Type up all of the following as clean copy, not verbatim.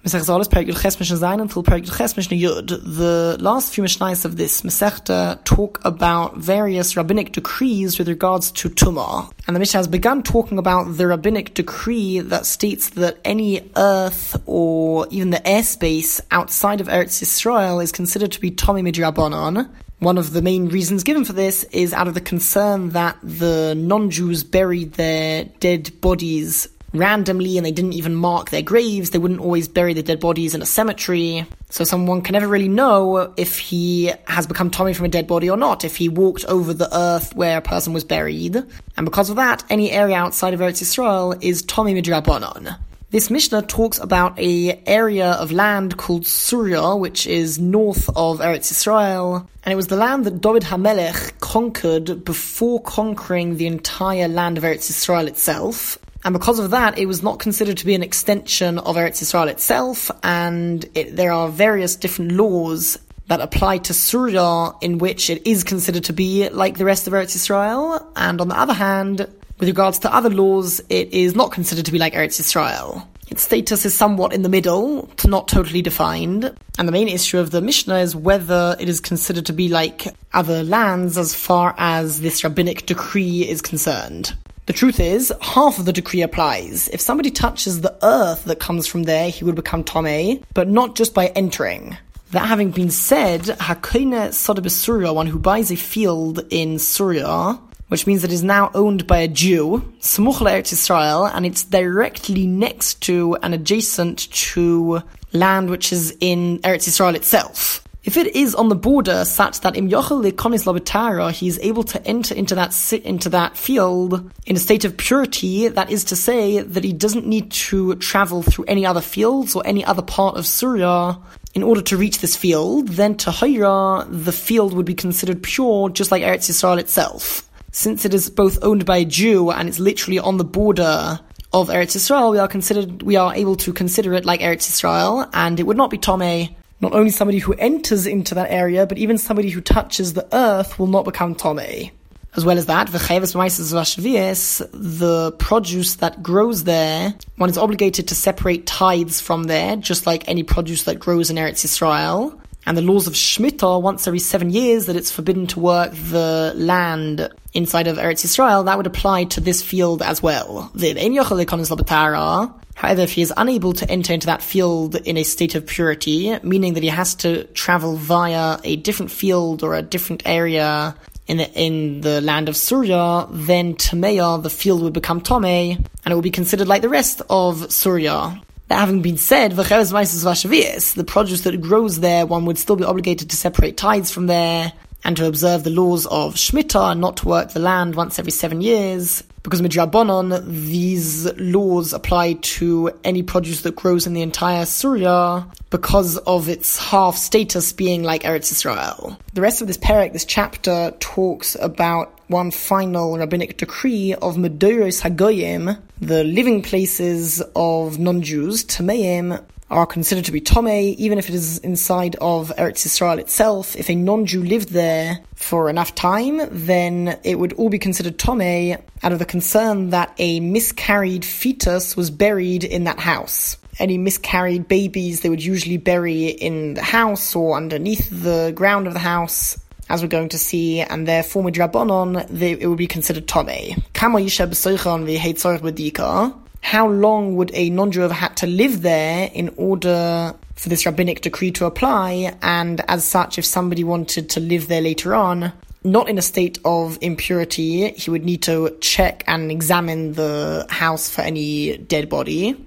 The last few Mishnayos of this Masechta talk about various rabbinic decrees with regards to Tumah. And the Mishnah has begun talking about the rabbinic decree that states that any earth or even the airspace outside of Eretz Yisrael is considered to be Tomei Midrabanan. One of the main reasons given for this is out of the concern that the non-Jews buried their dead bodies randomly and they didn't even mark their graves. They wouldn't always bury their dead bodies in a cemetery. So someone can never really know if he has become Tomei from a dead body or not, if he walked over the earth where a person was buried. And because of that, any area outside of Eretz Yisrael is Tomei Midrabanan. This Mishnah talks about a area of land called Surya, which is north of Eretz Yisrael, and it was the land that David HaMelech conquered before conquering the entire land of Eretz Yisrael itself. And because of that, it was not considered to be an extension of Eretz Yisrael itself, and there are various different laws that apply to Surya in which it is considered to be like the rest of Eretz Yisrael, and on the other hand, with regards to other laws, it is not considered to be like Eretz Yisrael. Its status is somewhat in the middle, not totally defined, and the main issue of the Mishnah is whether it is considered to be like other lands as far as this rabbinic decree is concerned. The truth is, half of the decree applies. If somebody touches the earth that comes from there, he would become Tomei, but not just by entering. That having been said, Hakoine Soda B'Surya, one who buys a field in Surya, which means that it is now owned by a Jew, Smuch Eretz Yisrael, and it's directly next to and adjacent to land which is in Eretz Yisrael itself. If it is on the border such that Im Yochel Lekonis Lobetara, he is able to enter into that field in a state of purity, that is to say that he doesn't need to travel through any other fields or any other part of Surya in order to reach this field, then Tahira, the field would be considered pure just like Eretz Yisrael itself. Since it is both owned by a Jew and it's literally on the border of Eretz Yisrael, we are able to consider it like Eretz Yisrael, and it would not be Tomei. Not only somebody who enters into that area, but even somebody who touches the earth will not become Tomei. As well as that, the produce that grows there, one is obligated to separate tithes from there, just like any produce that grows in Eretz Yisrael. And the laws of Shemitah, once every 7 years, that it's forbidden to work the land inside of Eretz Yisrael, that would apply to this field as well. However, if he is unable to enter into that field in a state of purity, meaning that he has to travel via a different field or a different area in the land of Surya, then Tameya, the field would become Tomei, and it will be considered like the rest of Surya. That having been said, the produce that grows there, one would still be obligated to separate tithes from there, and to observe the laws of Shemitah, and not to work the land once every 7 years, because Midrabanan, these laws apply to any produce that grows in the entire Surya, because of its half status being like Eretz Yisrael. The rest of this parak, this chapter, talks about one final rabbinic decree of Medoros Hagoyim, the living places of non-Jews, Tameim, are considered to be Tomei, even if it is inside of Eretz Yisrael itself. If a non-Jew lived there for enough time, then it would all be considered Tomei out of the concern that a miscarried fetus was buried in that house. Any miscarried babies, they would usually bury in the house or underneath the ground of the house, as we're going to see, and therefore midrabanon, it would be considered Tomei. Kama yisha b'soichon v'yehei tzorich b'dika. How long would a non-Jew have had to live there in order for this rabbinic decree to apply? And as such, if somebody wanted to live there later on, not in a state of impurity, he would need to check and examine the house for any dead body.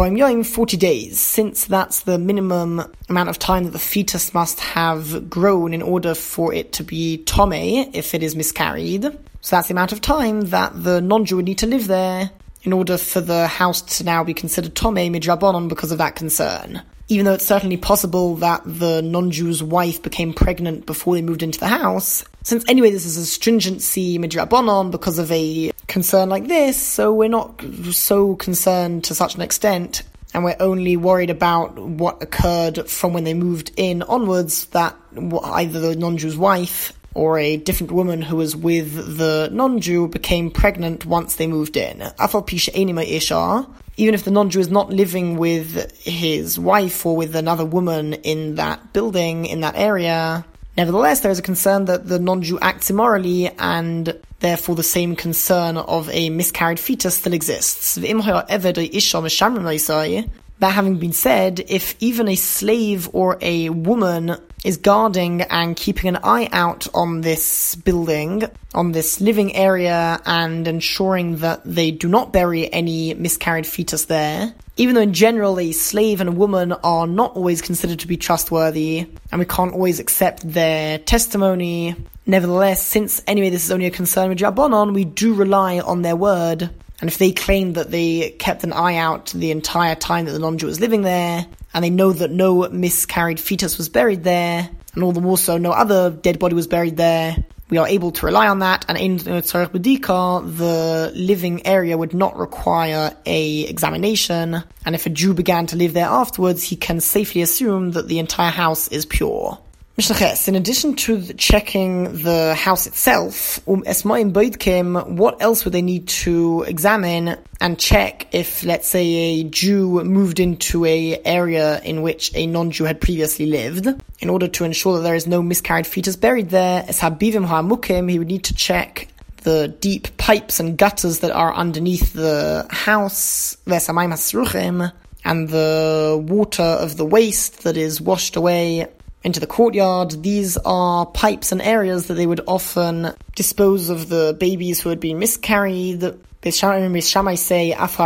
40 days, since that's the minimum amount of time that the fetus must have grown in order for it to be Tomei if it is miscarried. So that's the amount of time that the non-Jew would need to live there in order for the house to now be considered Tomei midrabanon because of that concern. Even though it's certainly possible that the non-Jew's wife became pregnant before they moved into the house, since anyway this is a stringency midrabanon because of a concern like this, so we're not so concerned to such an extent, and we're only worried about what occurred from when they moved in onwards, that either the non-Jew's wife or a different woman who was with the non-Jew became pregnant once they moved in. even if the non-Jew is not living with his wife or with another woman in that building, in that area, nevertheless, there is a concern that the non-Jew acts immorally, and therefore the same concern of a miscarried fetus still exists. That having been said, if even a slave or a woman is guarding and keeping an eye out on this building, on this living area, and ensuring that they do not bury any miscarried fetus there, even though in general a slave and a woman are not always considered to be trustworthy, and we can't always accept their testimony, nevertheless, since anyway this is only a concern with Rabbanon, we do rely on their word. And if they claim that they kept an eye out the entire time that the non-Jew was living there, and they know that no miscarried fetus was buried there, and all the more so no other dead body was buried there, we are able to rely on that, and in Tzarech B'dika, the living area would not require a examination, and if a Jew began to live there afterwards, he can safely assume that the entire house is pure. Mishnah Ches, in addition to checking the house itself, what else would they need to examine and check if, let's say, a Jew moved into a area in which a non-Jew had previously lived? In order to ensure that there is no miscarried fetus buried there, as habivim ha'amukim, he would need to check the deep pipes and gutters that are underneath the house, v'samayim hasruchim, and the water of the waste that is washed away into the courtyard. These are pipes and areas that they would often dispose of the babies who had been miscarried. Beis Shammai say,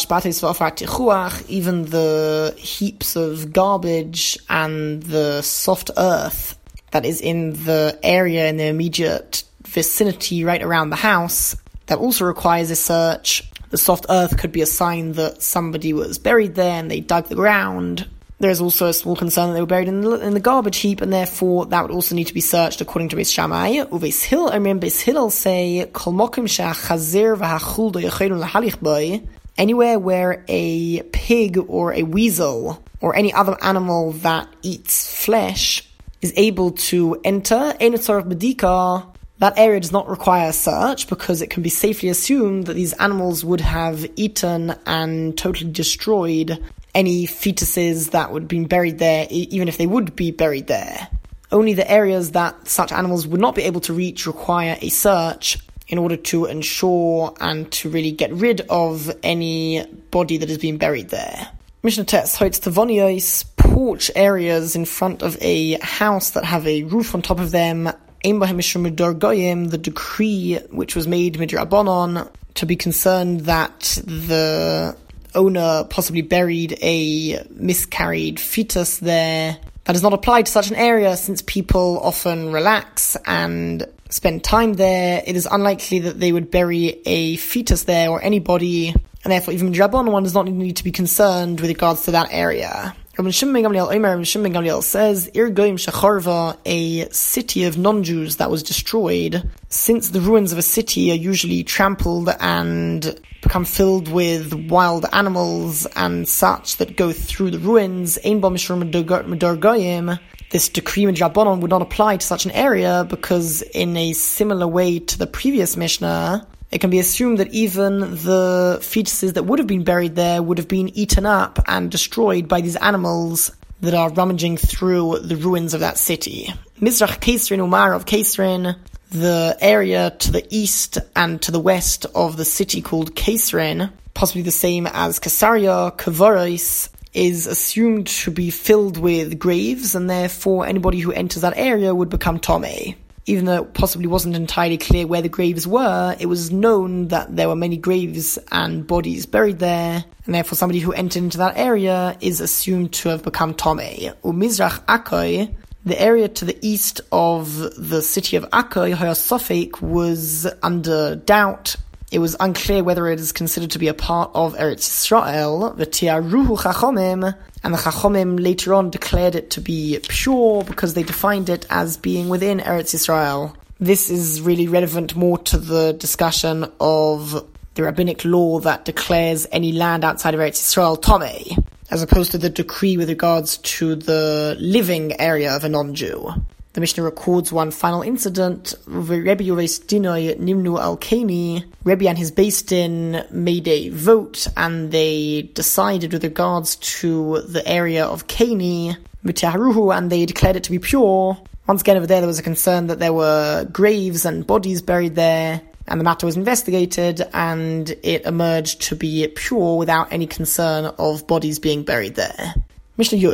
even the heaps of garbage and the soft earth that is in the area in the immediate vicinity right around the house, that also requires a search. The soft earth could be a sign that somebody was buried there and they dug the ground. There is also a small concern that they were buried in the garbage heap, and therefore that would also need to be searched according to Beis Shammai. Beis Hillel say, Kol mokim she'achazir v'hachul do yochelu lahalich boi, anywhere where a pig or a weasel or any other animal that eats flesh is able to enter, ein tzarech b'dika, that area does not require a search because it can be safely assumed that these animals would have eaten and totally destroyed any fetuses that would have been buried there, even if they would be buried there. Only the areas that such animals would not be able to reach require a search in order to ensure and to really get rid of any body that has been buried there. Mishnah Tes, Hoitz Tavonios, porch areas in front of a house that have a roof on top of them, the decree which was made midrabanon to be concerned that the owner possibly buried a miscarried fetus there, that does not apply to such an area since people often relax and spend time there. It is unlikely that they would bury a fetus there or anybody, and therefore even midrabanon one does not need to be concerned with regards to that area. Rabbi Shimon ben Gamliel says, Ir Goyim Shecharva, a city of non-Jews that was destroyed, since the ruins of a city are usually trampled and become filled with wild animals and such that go through the ruins, Ein Ba Mishur Medar Goyim, this decree midrabanon would not apply to such an area because in a similar way to the previous Mishnah, it can be assumed that even the fetuses that would have been buried there would have been eaten up and destroyed by these animals that are rummaging through the ruins of that city. Mizrach Kaisrin Umar of Kaisrin, the area to the east and to the west of the city called Kaisrin, possibly the same as Caesarea, Kavaris, is assumed to be filled with graves, and therefore anybody who enters that area would become Tomei. Even though it possibly wasn't entirely clear where the graves were, it was known that there were many graves and bodies buried there, and therefore somebody who entered into that area is assumed to have become Tomei. Mizrach Akoi, the area to the east of the city of Akoi, Hayasofik, was under doubt. It was unclear whether it is considered to be a part of Eretz Yisrael, V'tiaruhu Chachomim, and the Chachomim later on declared it to be pure because they defined it as being within Eretz Yisrael. This is really relevant more to the discussion of the rabbinic law that declares any land outside of Eretz Yisrael Tomei, as opposed to the decree with regards to the living area of a non-Jew. The Mishnah records one final incident. Rebbe Yoreis Dinoi Nimnu Al-Kani. Rebbe and his Beis Din made a vote, and they decided with regards to the area of Kani, Mutaharuhu, and they declared it to be pure. Once again, over there was a concern that there were graves and bodies buried there, and the matter was investigated, and it emerged to be pure without any concern of bodies being buried there. Mishnah Yud,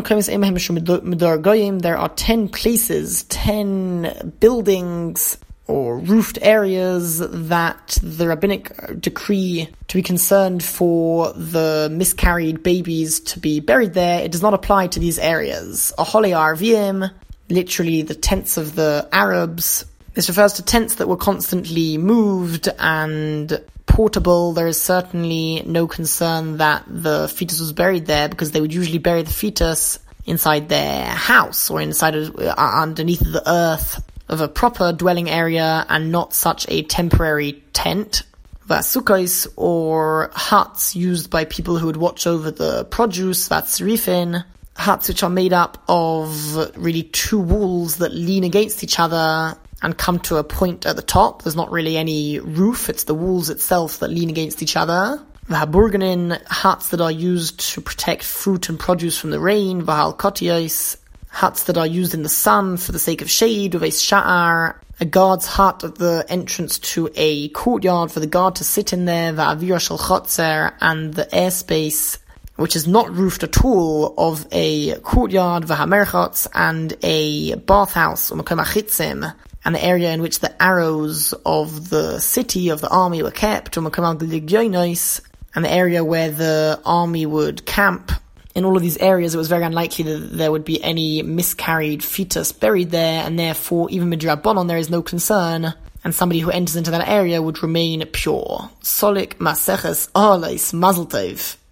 there are 10 places, 10 buildings or roofed areas that the rabbinic decree to be concerned for the miscarried babies to be buried there. It does not apply to these areas. Ahole Arvim, literally the tents of the Arabs. This refers to tents that were constantly moved and portable. There is certainly no concern that the fetus was buried there, because they would usually bury the fetus inside their house or underneath the earth of a proper dwelling area, and not such a temporary tent. Vasukais, or huts used by people who would watch over the produce, that's rifin. Huts which are made up of really two walls that lean against each other and come to a point at the top. There's not really any roof, it's the walls itself that lean against each other. Vahaburganin, huts that are used to protect fruit and produce from the rain. Vahal Kotios, huts that are used in the sun for the sake of shade. Uveis Sha'ar, a guard's hut at the entrance to a courtyard for the guard to sit in there. Va'avir shel chotzer, and the airspace which is not roofed at all of a courtyard. Vahamerchotz, and a bathhouse, umakom achitzim, and the area in which the arrows of the city, of the army, were kept, umakom al-legionos, and the area where the army would camp. In all of these areas, it was very unlikely that there would be any miscarried fetus buried there, and therefore, even midrabanon, there is no concern, and somebody who enters into that area would remain pure. Solik maseches alais mazel tov.